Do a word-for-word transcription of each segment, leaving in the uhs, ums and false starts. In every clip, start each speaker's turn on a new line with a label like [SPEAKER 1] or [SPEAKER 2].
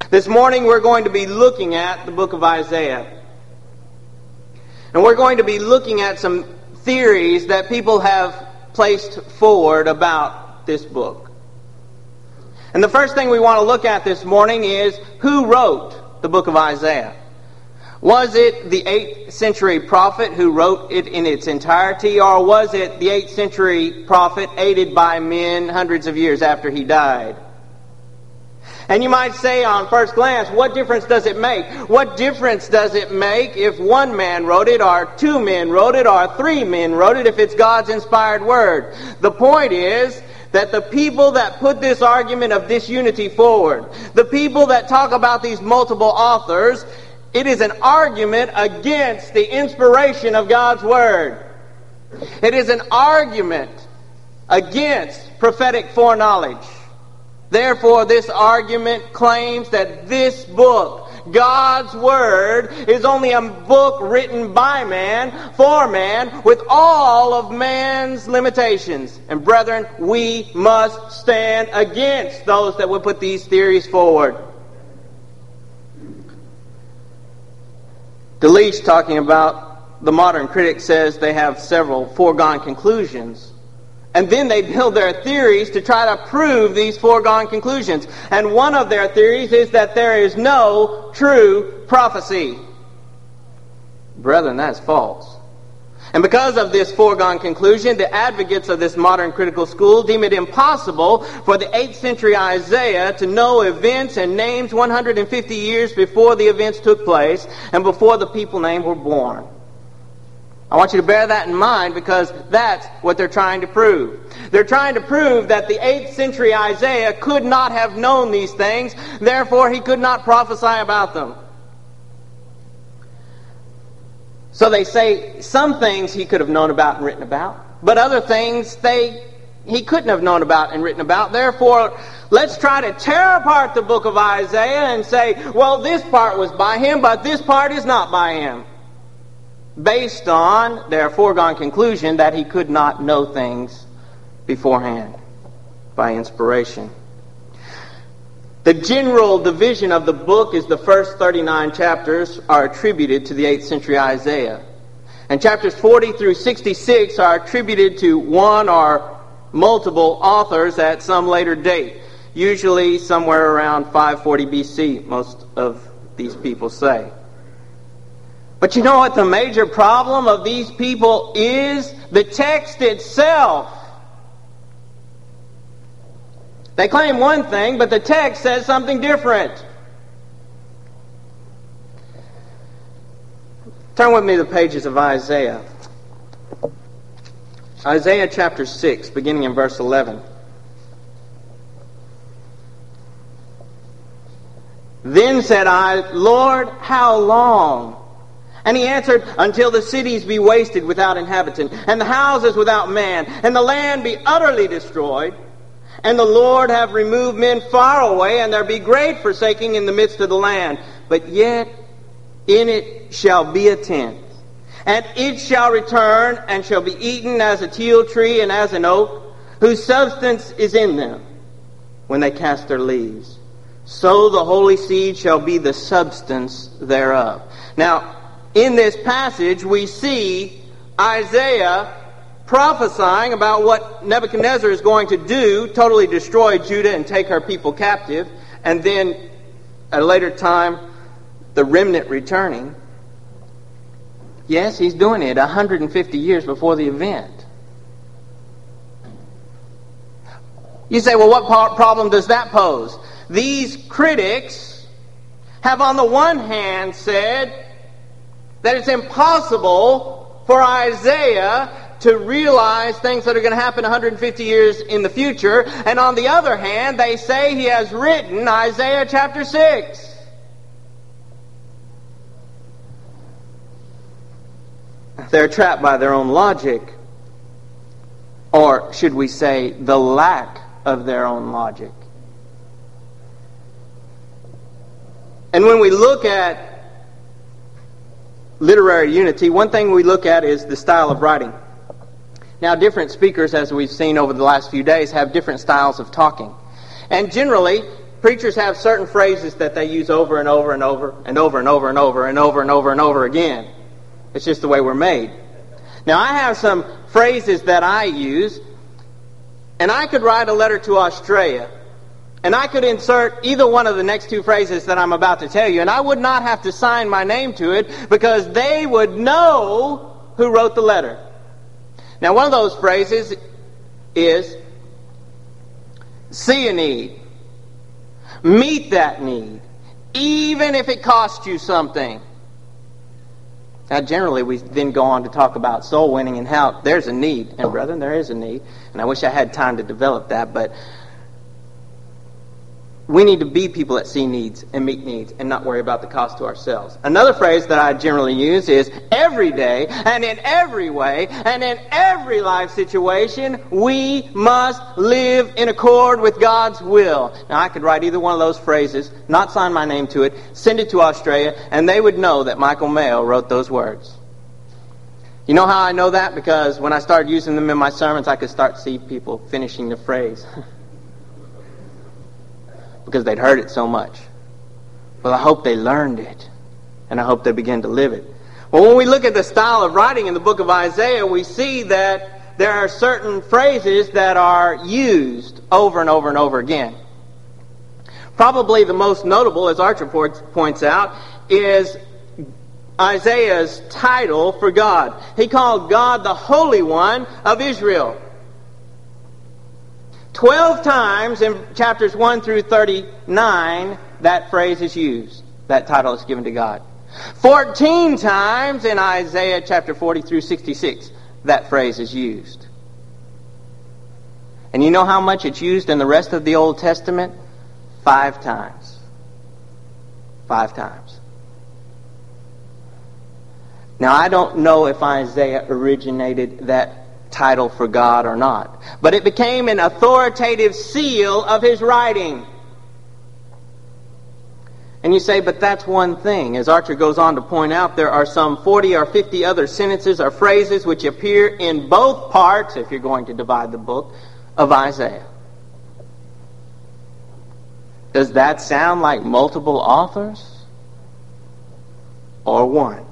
[SPEAKER 1] This morning we're going to be looking at the book of Isaiah. And we're going to be looking at some theories that people have placed forward about this book. And the first thing we want to look at this morning is who wrote the book of Isaiah. Was it the eighth century prophet who wrote it in its entirety, or was it the eighth century prophet aided by men hundreds of years after he died? And you might say on first glance, what difference does it make? What difference does it make if one man wrote it, or two men wrote it, or three men wrote it, if it's God's inspired word? The point is that the people that put this argument of disunity forward, the people that talk about these multiple authors, it is an argument against the inspiration of God's word. It is an argument against prophetic foreknowledge. Therefore, this argument claims that this book, God's Word, is only a book written by man, for man, with all of man's limitations. And brethren, we must stand against those that would put these theories forward. DeLeach, talking about the modern critic, says they have several foregone conclusions. And then they build their theories to try to prove these foregone conclusions. And one of their theories is that there is no true prophecy. Brethren, that's false. And because of this foregone conclusion, the advocates of this modern critical school deem it impossible for the eighth century Isaiah to know events and names one hundred fifty years before the events took place and before the people named were born. I want you to bear that in mind, because that's what they're trying to prove. They're trying to prove that the eighth century Isaiah could not have known these things, therefore he could not prophesy about them. So they say some things he could have known about and written about, but other things they he couldn't have known about and written about. Therefore, let's try to tear apart the book of Isaiah and say, well, this part was by him, but this part is not by him, based on their foregone conclusion that he could not know things beforehand by inspiration. The general division of the book is the first thirty-nine chapters are attributed to the eighth century Isaiah. And chapters forty through sixty-six are attributed to one or multiple authors at some later date, usually somewhere around five forty B C, most of these people say. But you know what the major problem of these people is? The text itself. They claim one thing, but the text says something different. Turn with me to the pages of Isaiah. Isaiah chapter six, beginning in verse eleven. Then said I, Lord, how long? And he answered, until the cities be wasted without inhabitant, and the houses without man, and the land be utterly destroyed, and the Lord have removed men far away, and there be great forsaking in the midst of the land. But yet in it shall be a tenth, and it shall return, and shall be eaten as a teil tree and as an oak, whose substance is in them, when they cast their leaves. So the holy seed shall be the substance thereof. Now, in this passage, we see Isaiah prophesying about what Nebuchadnezzar is going to do, totally destroy Judah and take her people captive, and then at a later time, the remnant returning. Yes, he's doing it one hundred fifty years before the event. You say, well, what problem does that pose? These critics have on the one hand said that it's impossible for Isaiah to realize things that are going to happen one hundred fifty years in the future. And on the other hand, they say he has written Isaiah chapter six. They're trapped by their own logic. Or should we say, the lack of their own logic. And when we look at literary unity, one thing we look at is the style of writing. Now, different speakers, as we've seen over the last few days, have different styles of talking. And generally, preachers have certain phrases that they use over and over and over and over and over and over and over and over and over again. It's just the way we're made. Now, I have some phrases that I use, and I could write a letter to Australia, and I could insert either one of the next two phrases that I'm about to tell you, and I would not have to sign my name to it because they would know who wrote the letter. Now, one of those phrases is, see a need, meet that need, even if it costs you something. Now, generally, we then go on to talk about soul winning and how there's a need. And, brethren, there is a need. And I wish I had time to develop that. But we need to be people that see needs and meet needs and not worry about the cost to ourselves. Another phrase that I generally use is every day and in every way and in every life situation, we must live in accord with God's will. Now, I could write either one of those phrases, not sign my name to it, send it to Australia, and they would know that Michael Mayo wrote those words. You know how I know that? Because when I started using them in my sermons, I could start to see people finishing the phrase. Because they'd heard it so much. Well, I hope they learned it, and I hope they begin to live it. Well, when we look at the style of writing in the book of Isaiah, we see that there are certain phrases that are used over and over and over again. Probably the most notable, as Archer points out, is Isaiah's title for God. He called God the Holy One of Israel. Twelve times in chapters one through thirty-nine, that phrase is used. That title is given to God. Fourteen times in Isaiah chapter forty through sixty-six, that phrase is used. And you know how much it's used in the rest of the Old Testament? Five times. Five times. Now, I don't know if Isaiah originated that title for God or not, but it became an authoritative seal of his writing. And you say, but that's one thing. As Archer goes on to point out, there are some forty or fifty other sentences or phrases which appear in both parts, if you're going to divide the book, of Isaiah. Does that sound like multiple authors? Or one?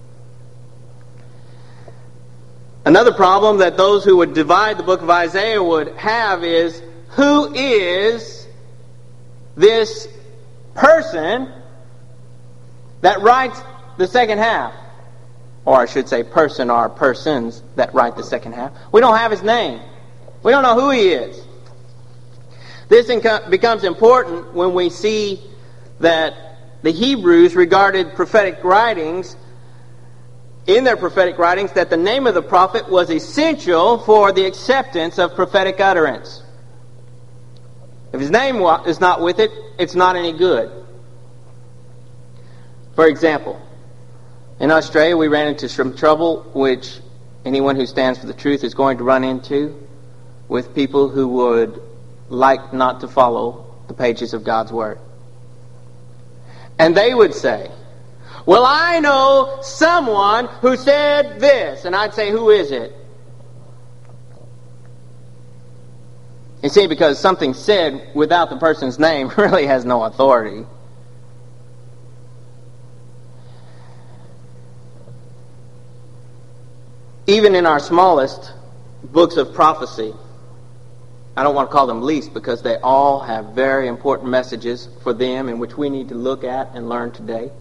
[SPEAKER 1] Another problem that those who would divide the book of Isaiah would have is, who is this person that writes the second half? Or I should say person or persons that write the second half. We don't have his name. We don't know who he is. This inco- becomes important when we see that the Hebrews regarded prophetic writings in their prophetic writings that the name of the prophet was essential for the acceptance of prophetic utterance. If his name is not with it, it's not any good. For example, in Australia we ran into some trouble which anyone who stands for the truth is going to run into with people who would like not to follow the pages of God's Word. And they would say, well, I know someone who said this. And I'd say, who is it? You see, because something said without the person's name really has no authority. Even in our smallest books of prophecy, I don't want to call them least because they all have very important messages for them in which we need to look at and learn today.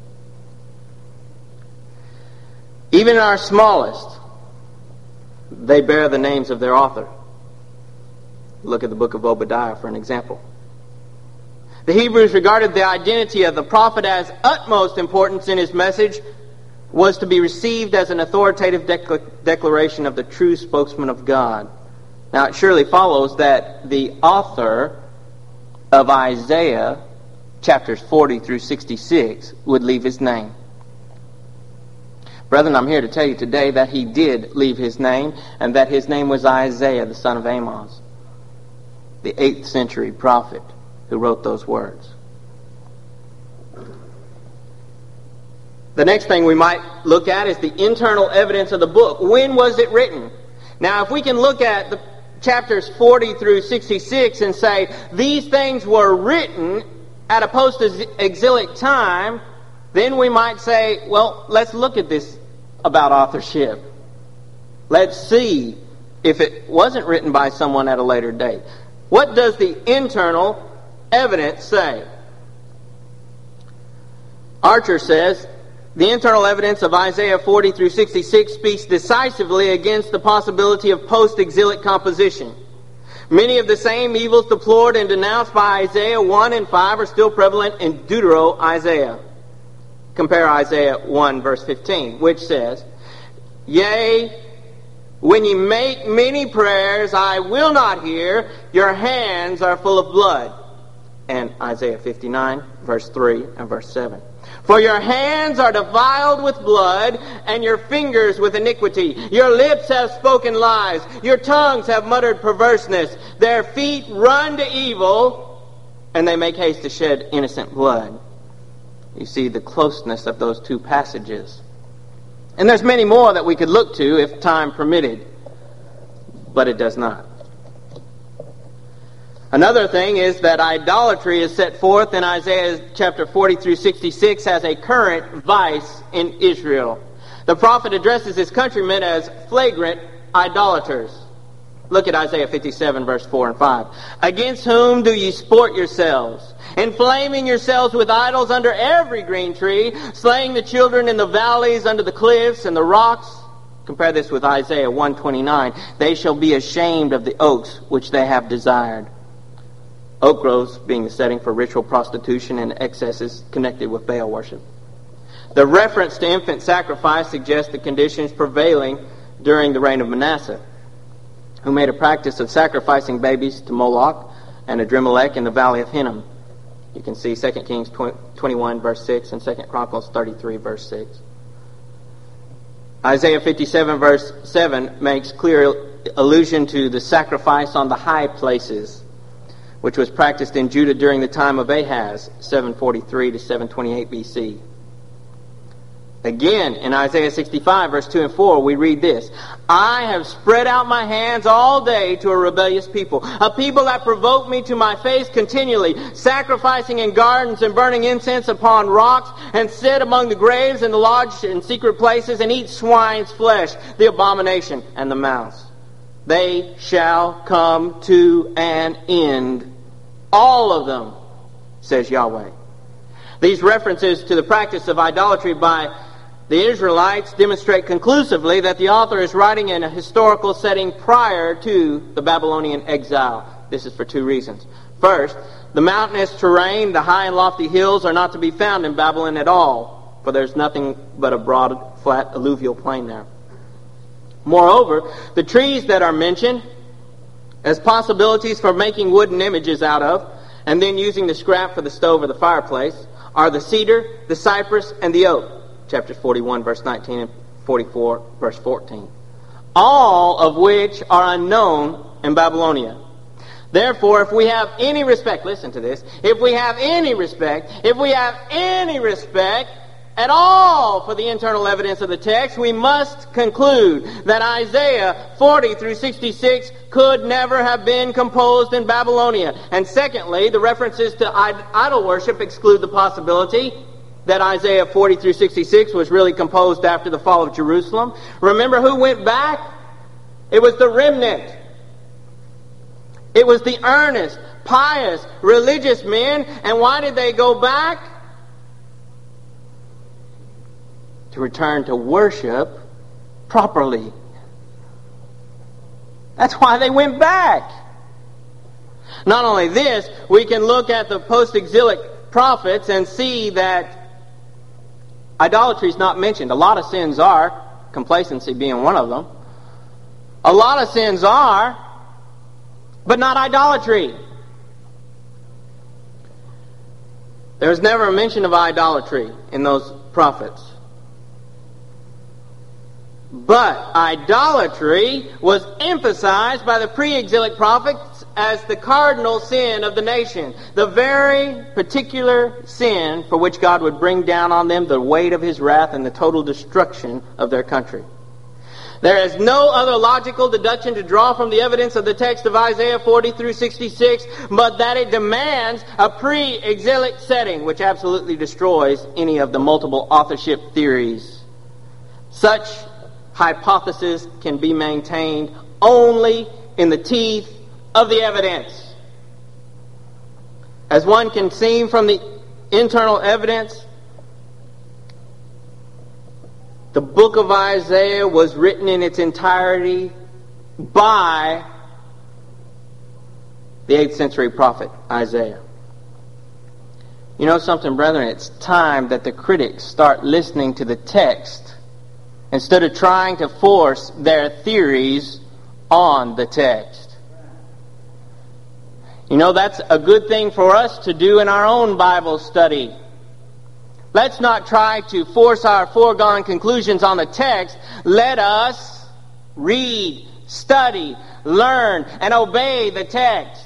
[SPEAKER 1] Even in our smallest, they bear the names of their author. Look at the book of Obadiah for an example. The Hebrews regarded the identity of the prophet as utmost importance in his message was to be received as an authoritative dec- declaration of the true spokesman of God. Now, it surely follows that the author of Isaiah, chapters forty through sixty-six, would leave his name. Brethren, I'm here to tell you today that he did leave his name, and that his name was Isaiah, the son of Amos, the eighth century prophet who wrote those words. The next thing we might look at is the internal evidence of the book. When was it written? Now, if we can look at the chapters forty through sixty-six and say, these things were written at a post-exilic time, then we might say, well, let's look at this about authorship. Let's see if it wasn't written by someone at a later date. What does the internal evidence say? Archer says, the internal evidence of Isaiah forty through sixty-six speaks decisively against the possibility of post-exilic composition. Many of the same evils deplored and denounced by Isaiah one and five are still prevalent in Deutero-Isaiah. Compare Isaiah one verse fifteen, which says, Yea, when ye make many prayers, I will not hear, your hands are full of blood. And Isaiah fifty-nine verse three and verse seven. For your hands are defiled with blood, and your fingers with iniquity. Your lips have spoken lies. Your tongues have muttered perverseness. Their feet run to evil, and they make haste to shed innocent blood. You see the closeness of those two passages. And there's many more that we could look to if time permitted, but it does not. Another thing is that idolatry is set forth in Isaiah chapter forty through sixty-six as a current vice in Israel. The prophet addresses his countrymen as flagrant idolaters. Look at Isaiah fifty-seven verse four and five. Against whom do ye sport yourselves, inflaming yourselves with idols under every green tree, slaying the children in the valleys, under the cliffs and the rocks? Compare this with Isaiah one twenty-nine. They shall be ashamed of the oaks which they have desired. Oak groves being the setting for ritual prostitution and excesses connected with Baal worship. The reference to infant sacrifice suggests the conditions prevailing during the reign of Manasseh, who made a practice of sacrificing babies to Moloch and Adrimelech in the valley of Hinnom. You can see Second Kings twenty-one verse six and Second Chronicles thirty-three verse six. Isaiah fifty-seven verse seven makes clear allusion to the sacrifice on the high places, which was practiced in Judah during the time of Ahaz, seven forty-three to seven twenty-eight B C. Again, in Isaiah sixty-five, verse two and four, we read this. I have spread out my hands all day to a rebellious people, a people that provoke me to my face continually, sacrificing in gardens and burning incense upon rocks, and sit among the graves and the lodge in secret places, and eat swine's flesh, the abomination, and the mouse. They shall come to an end, all of them, says Yahweh. These references to the practice of idolatry by the Israelites demonstrate conclusively that the author is writing in a historical setting prior to the Babylonian exile. This is for two reasons. First, the mountainous terrain, the high and lofty hills, are not to be found in Babylon at all, for there's nothing but a broad, flat alluvial plain there. Moreover, the trees that are mentioned as possibilities for making wooden images out of, and then using the scrap for the stove or the fireplace, are the cedar, the cypress, and the oak. Chapter forty-one, verse nineteen, and forty-four, verse fourteen. All of which are unknown in Babylonia. Therefore, if we have any respect, listen to this, if we have any respect, if we have any respect at all for the internal evidence of the text, we must conclude that Isaiah forty through sixty-six could never have been composed in Babylonia. And secondly, the references to idol worship exclude the possibility that Isaiah forty through sixty-six was really composed after the fall of Jerusalem. Remember who went back? It was the remnant. It was the earnest, pious, religious men. And why did they go back? To return to worship properly. That's why they went back. Not only this, we can look at the post-exilic prophets and see that idolatry is not mentioned. A lot of sins are, complacency being one of them. A lot of sins are, but not idolatry. There was never a mention of idolatry in those prophets. But idolatry was emphasized by the pre-exilic prophets as the cardinal sin of the nation. The very particular sin for which God would bring down on them the weight of His wrath and the total destruction of their country. There is no other logical deduction to draw from the evidence of the text of Isaiah forty through sixty-six, but that it demands a pre-exilic setting, which absolutely destroys any of the multiple authorship theories. Such hypothesis can be maintained only in the teeth of the evidence. As one can see from the internal evidence, the book of Isaiah was written in its entirety by the eighth century prophet Isaiah. You know something, brethren? It's time that the critics start listening to the text instead of trying to force their theories on the text. You know, that's a good thing for us to do in our own Bible study. Let's not try to force our foregone conclusions on the text. Let us read, study, learn, and obey the text.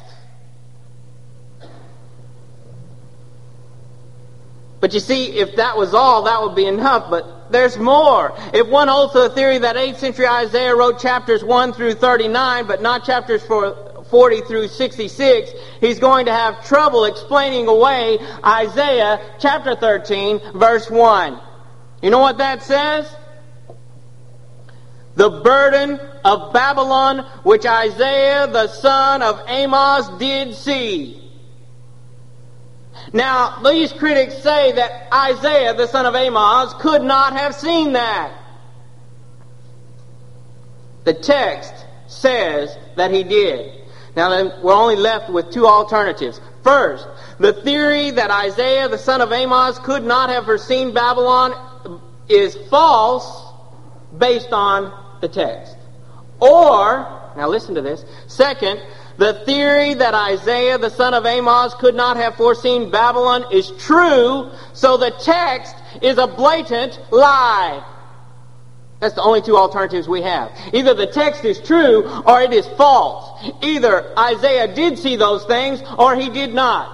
[SPEAKER 1] But you see, if that was all, that would be enough. But there's more. If one holds to the theory that eighth century Isaiah wrote chapters one through thirty-nine, but not chapters forty through sixty-six, he's going to have trouble explaining away Isaiah chapter thirteen, verse one. You know what that says? The burden of Babylon, which Isaiah the son of Amos did see. Now, these critics say that Isaiah the son of Amos could not have seen that. The text says that he did. Now then, we're only left with two alternatives. First, the theory that Isaiah the son of Amos could not have foreseen Babylon is false based on the text. Or, now listen to this, second, the theory that Isaiah the son of Amos could not have foreseen Babylon is true, so the text is a blatant lie. That's the only two alternatives we have. Either the text is true or it is false. Either Isaiah did see those things or he did not.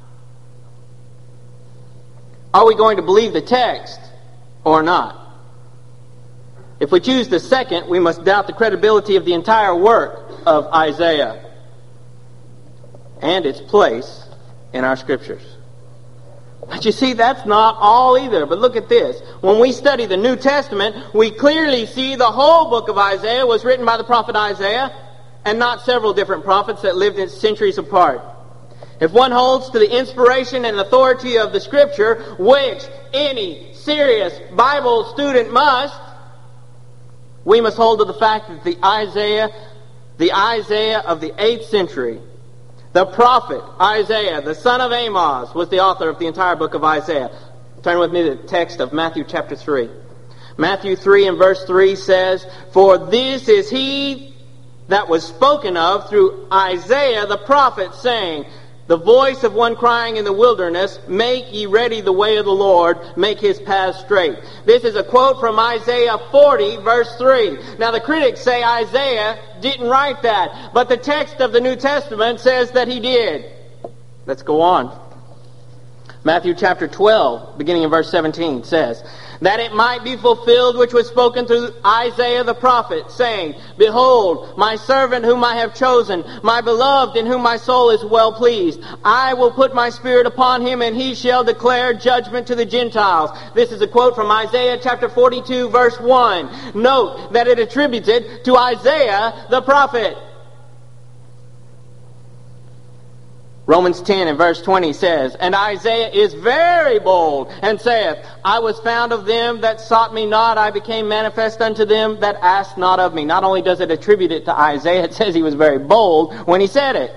[SPEAKER 1] Are we going to believe the text or not? If we choose the second, we must doubt the credibility of the entire work of Isaiah and its place in our Scriptures. But you see, that's not all either. But look at this. When we study the New Testament, we clearly see the whole book of Isaiah was written by the prophet Isaiah and not several different prophets that lived in centuries apart. If one holds to the inspiration and authority of the Scripture, which any serious Bible student must, we must hold to the fact that the Isaiah, the Isaiah of the eighth century, the prophet Isaiah, the son of Amos, was the author of the entire book of Isaiah. Turn with me to the text of Matthew chapter three. Matthew three and verse three says, "For this is he that was spoken of through Isaiah the prophet, saying, the voice of one crying in the wilderness, make ye ready the way of the Lord, make his paths straight." This is a quote from Isaiah forty, verse three. Now the critics say Isaiah didn't write that, but the text of the New Testament says that he did. Let's go on. Matthew chapter twelve, beginning in verse seventeen, says, "That it might be fulfilled which was spoken through Isaiah the prophet, saying, Behold, my servant whom I have chosen, my beloved in whom my soul is well pleased. I will put my spirit upon him, and he shall declare judgment to the Gentiles." This is a quote from Isaiah chapter forty-two, verse one. Note that it attributes it to Isaiah the prophet. Romans ten and verse twenty says, "And Isaiah is very bold, and saith, I was found of them that sought me not, I became manifest unto them that asked not of me." Not only does it attribute it to Isaiah, it says he was very bold when he said it.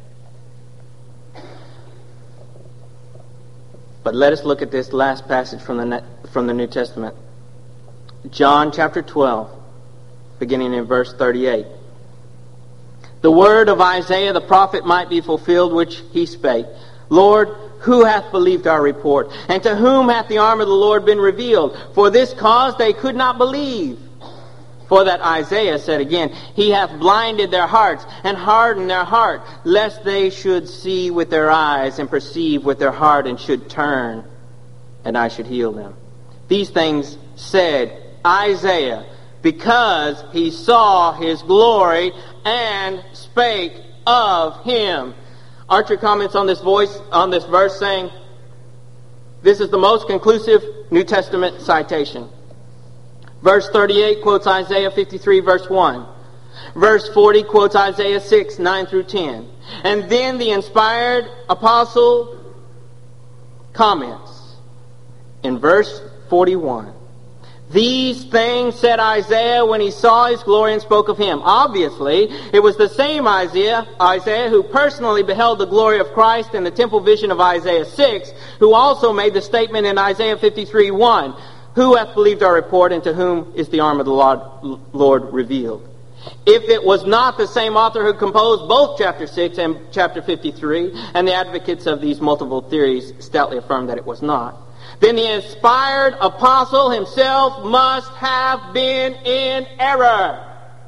[SPEAKER 1] But let us look at this last passage from the, from the New Testament. John chapter twelve, beginning in verse thirty-eight. "The word of Isaiah the prophet might be fulfilled, which he spake. Lord, who hath believed our report? And to whom hath the arm of the Lord been revealed? For this cause they could not believe. For that Isaiah said again, He hath blinded their hearts, and hardened their heart, lest they should see with their eyes, and perceive with their heart, and should turn, and I should heal them." These things said Isaiah because he saw his glory and spake of him. Archer comments on this voice on this verse saying, this is the most conclusive New Testament citation. Verse thirty-eight quotes Isaiah fifty-three verse one. Verse forty quotes Isaiah six, nine through ten. And then the inspired apostle comments in verse forty-one. These things said Isaiah when he saw his glory and spoke of him. Obviously, it was the same Isaiah, Isaiah who personally beheld the glory of Christ in the temple vision of Isaiah six, who also made the statement in Isaiah fifty-three one, who hath believed our report, and to whom is the arm of the Lord, Lord revealed? If it was not the same author who composed both chapter six and chapter fifty-three, and the advocates of these multiple theories stoutly affirm that it was not, then the inspired apostle himself must have been in error.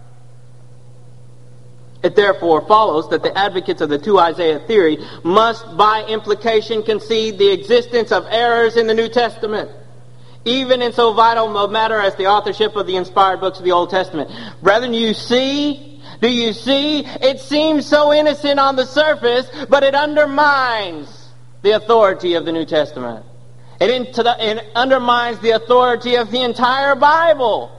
[SPEAKER 1] It therefore follows that the advocates of the two Isaiah theory must by implication concede the existence of errors in the New Testament, even in so vital a matter as the authorship of the inspired books of the Old Testament. Brethren, you see, do you see? It seems so innocent on the surface, but it undermines the authority of the New Testament. It, into the, it undermines the authority of the entire Bible.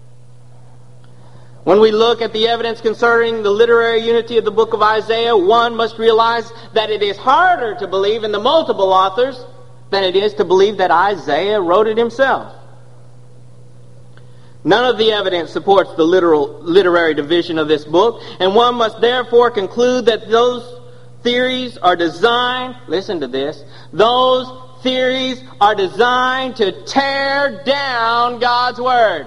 [SPEAKER 1] When we look at the evidence concerning the literary unity of the book of Isaiah, one must realize that it is harder to believe in the multiple authors than it is to believe that Isaiah wrote it himself. None of the evidence supports the literal literary division of this book, and one must therefore conclude that those theories are designed, listen to this, those theories are designed to tear down God's Word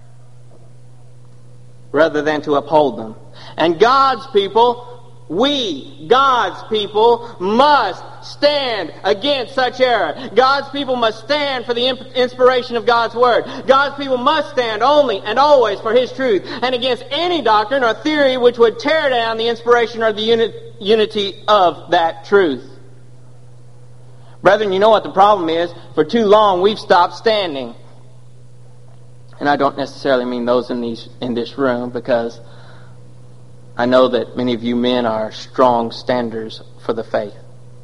[SPEAKER 1] rather than to uphold them. And God's people, we, God's people, must stand against such error. God's people must stand for the inspiration of God's Word. God's people must stand only and always for His truth, and against any doctrine or theory which would tear down the inspiration or the uni- unity of that truth. Brethren, you know what the problem is? For too long we've stopped standing. And I don't necessarily mean those in these in this room, because I know that many of you men are strong standers for the faith.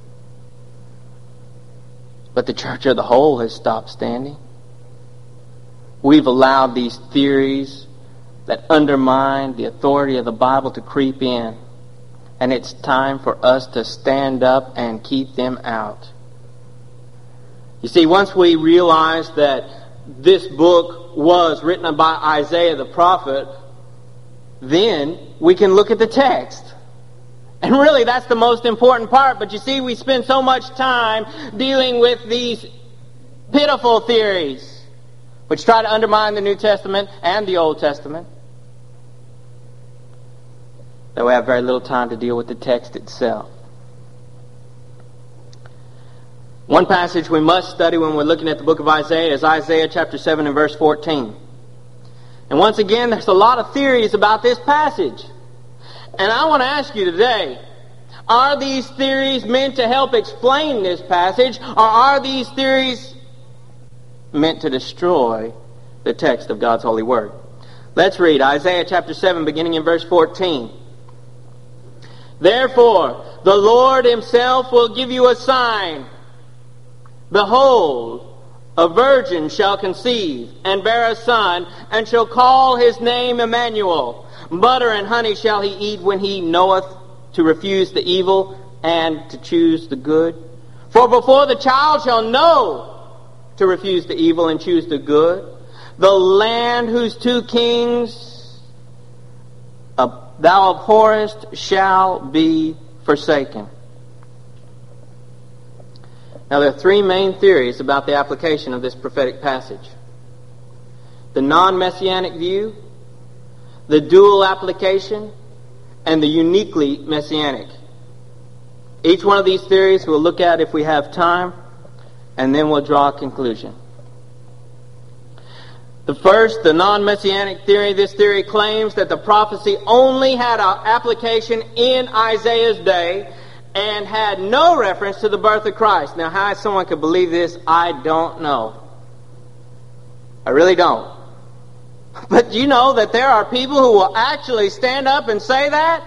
[SPEAKER 1] But the church as the whole has stopped standing. We've allowed these theories that undermine the authority of the Bible to creep in. And it's time for us to stand up and keep them out. You see, once we realize that this book was written by Isaiah the prophet, then we can look at the text. And really, that's the most important part. But you see, we spend so much time dealing with these pitiful theories which try to undermine the New Testament and the Old Testament, that we have very little time to deal with the text itself. One passage we must study when we're looking at the book of Isaiah is Isaiah chapter seven and verse fourteen. And once again, there's a lot of theories about this passage. And I want to ask you today, are these theories meant to help explain this passage, or are these theories meant to destroy the text of God's holy word? Let's read Isaiah chapter seven, beginning in verse fourteen. Therefore, the Lord Himself will give you a sign. Behold, a virgin shall conceive and bear a son, and shall call his name Emmanuel. Butter and honey shall he eat when he knoweth to refuse the evil and to choose the good. For before the child shall know to refuse the evil and choose the good, the land whose two kings thou abhorrest shall be forsaken. Now, there are three main theories about the application of this prophetic passage. The non-messianic view, the dual application, and the uniquely messianic. Each one of these theories we'll look at if we have time, and then we'll draw a conclusion. The first, the non-messianic theory, this theory claims that the prophecy only had an application in Isaiah's day, and had no reference to the birth of Christ. Now, how someone could believe this, I don't know. I really don't. But you know that there are people who will actually stand up and say that?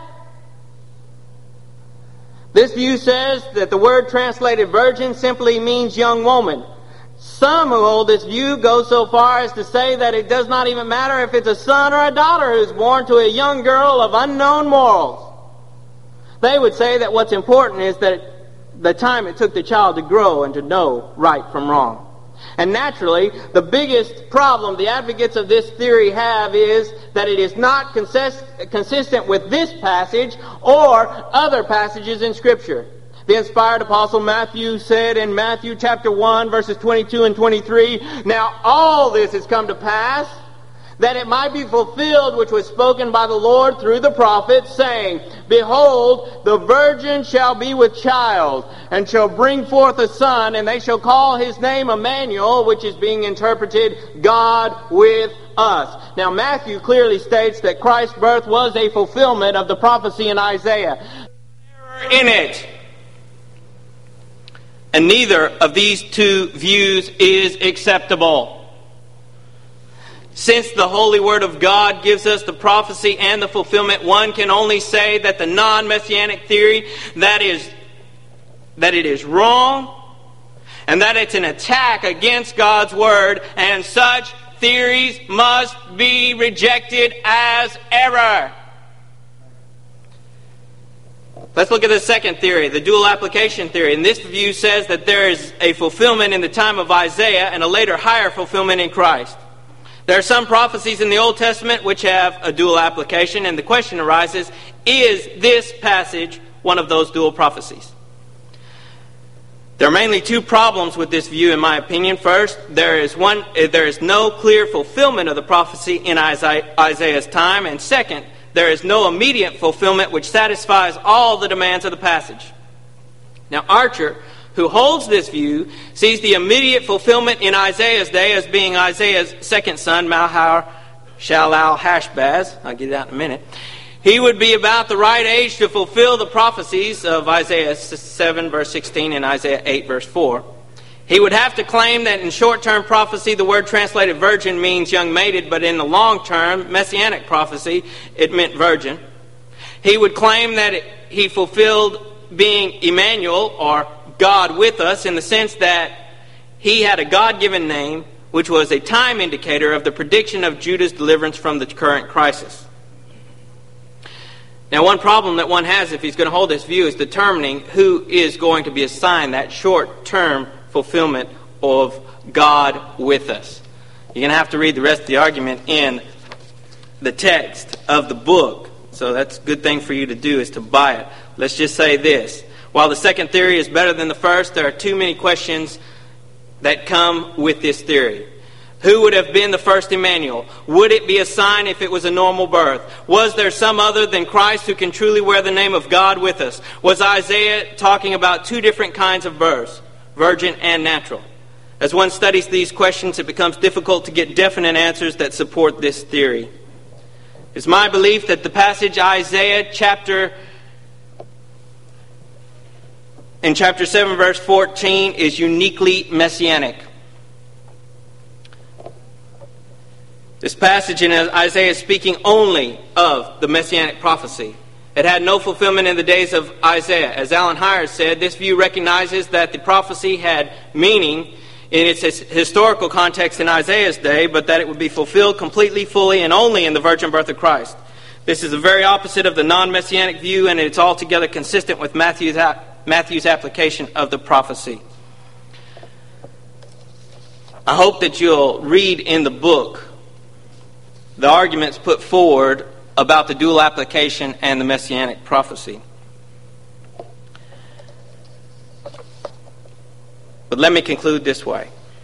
[SPEAKER 1] This view says that the word translated virgin simply means young woman. Some who hold this view go so far as to say that it does not even matter if it's a son or a daughter who's born to a young girl of unknown morals. They would say that what's important is that the time it took the child to grow and to know right from wrong. And naturally, the biggest problem the advocates of this theory have is that it is not consist- consistent with this passage or other passages in Scripture. The inspired apostle Matthew said in Matthew chapter one, verses twenty-two and twenty-three, "Now all this has come to pass, that it might be fulfilled which was spoken by the Lord through the prophet, saying, Behold, the virgin shall be with child, and shall bring forth a son, and they shall call his name Emmanuel," which is being interpreted, God with us. Now Matthew clearly states that Christ's birth was a fulfillment of the prophecy in Isaiah. In it. And neither of these two views is acceptable. Since the Holy Word of God gives us the prophecy and the fulfillment, one can only say that the non-messianic theory, that is, that it is wrong, and that it's an attack against God's Word, and such theories must be rejected as error. Let's look at the second theory, the dual application theory. And this view says that there is a fulfillment in the time of Isaiah and a later higher fulfillment in Christ. There are some prophecies in the Old Testament which have a dual application, and the question arises, is this passage one of those dual prophecies? There are mainly two problems with this view, in my opinion. First, there is one, there is no clear fulfillment of the prophecy in Isaiah's time, and second, there is no immediate fulfillment which satisfies all the demands of the passage. Now, Archer, who holds this view, sees the immediate fulfillment in Isaiah's day as being Isaiah's second son, Maher-shalal-hash-baz. I'll get it out in a minute. He would be about the right age to fulfill the prophecies of Isaiah seven, verse sixteen, and Isaiah eight, verse four. He would have to claim that in short-term prophecy, the word translated virgin means young maiden, but in the long-term messianic prophecy, it meant virgin. He would claim that it, he fulfilled being Emmanuel, or God with us, in the sense that he had a God-given name, which was a time indicator of the prediction of Judah's deliverance from the current crisis. Now, one problem that one has if he's going to hold this view is determining who is going to be assigned that short-term fulfillment of God with us. You're going to have to read the rest of the argument in the text of the book. So that's a good thing for you to do, is to buy it. Let's just say this. While the second theory is better than the first, there are too many questions that come with this theory. Who would have been the first Emmanuel? Would it be a sign if it was a normal birth? Was there some other than Christ who can truly wear the name of God with us? Was Isaiah talking about two different kinds of births, virgin and natural? As one studies these questions, it becomes difficult to get definite answers that support this theory. It's my belief that the passage Isaiah chapter in chapter seven, verse fourteen is uniquely messianic. This passage in Isaiah is speaking only of the messianic prophecy. It had no fulfillment in the days of Isaiah. As Alan Hires said, this view recognizes that the prophecy had meaning in its historical context in Isaiah's day, but that it would be fulfilled completely, fully, and only in the virgin birth of Christ. This is the very opposite of the non-messianic view, and it's altogether consistent with Matthew's, Matthew's application of the prophecy. I hope that you'll read in the book the arguments put forward about the dual application and the messianic prophecy. But let me conclude this way.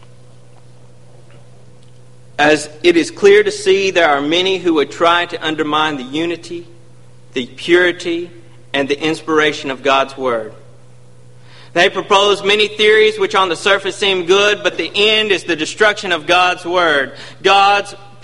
[SPEAKER 1] As it is clear to see, there are many who would try to undermine the unity, the purity, and the inspiration of God's Word. They propose many theories which on the surface seem good, but the end is the destruction of God's Word. God's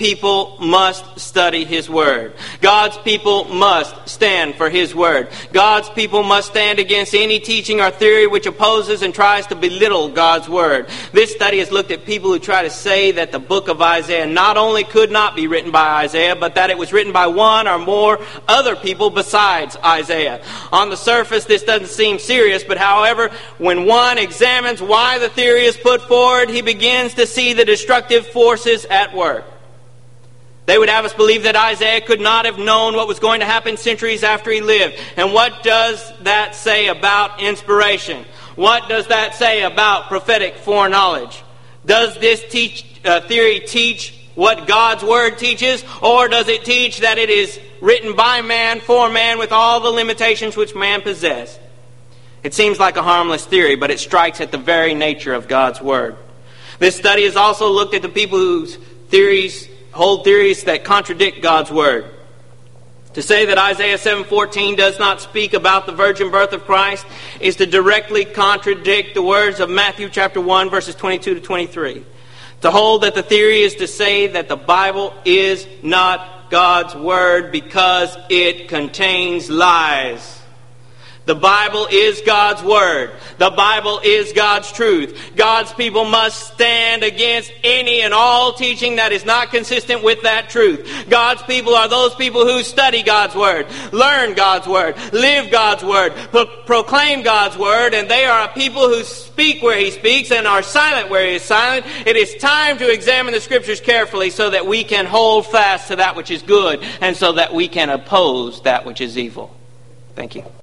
[SPEAKER 1] people must study His Word. God's people must stand for His Word. God's people must stand against any teaching or theory which opposes and tries to belittle God's Word. This study has looked at people who try to say that the book of Isaiah not only could not be written by Isaiah, but that it was written by one or more other people besides Isaiah. On the surface, this doesn't seem serious, but however, when one examines why the theory is put forward, he begins to see the destructive forces at work. They would have us believe that Isaiah could not have known what was going to happen centuries after he lived. And what does that say about inspiration? What does that say about prophetic foreknowledge? Does this teach, uh, theory teach what God's Word teaches? Or does it teach that it is written by man, for man, with all the limitations which man possesses? It seems like a harmless theory, but it strikes at the very nature of God's Word. This study has also looked at the people whose theories hold theories that contradict God's Word. To say that Isaiah seven fourteen does not speak about the virgin birth of Christ is to directly contradict the words of Matthew chapter one, verses twenty-two to twenty-three. To hold that the theory is to say that the Bible is not God's Word because it contains lies. The Bible is God's Word. The Bible is God's truth. God's people must stand against any and all teaching that is not consistent with that truth. God's people are those people who study God's Word, learn God's Word, live God's Word, pro- proclaim God's Word, and they are a people who speak where He speaks and are silent where He is silent. It is time to examine the Scriptures carefully so that we can hold fast to that which is good and so that we can oppose that which is evil. Thank you.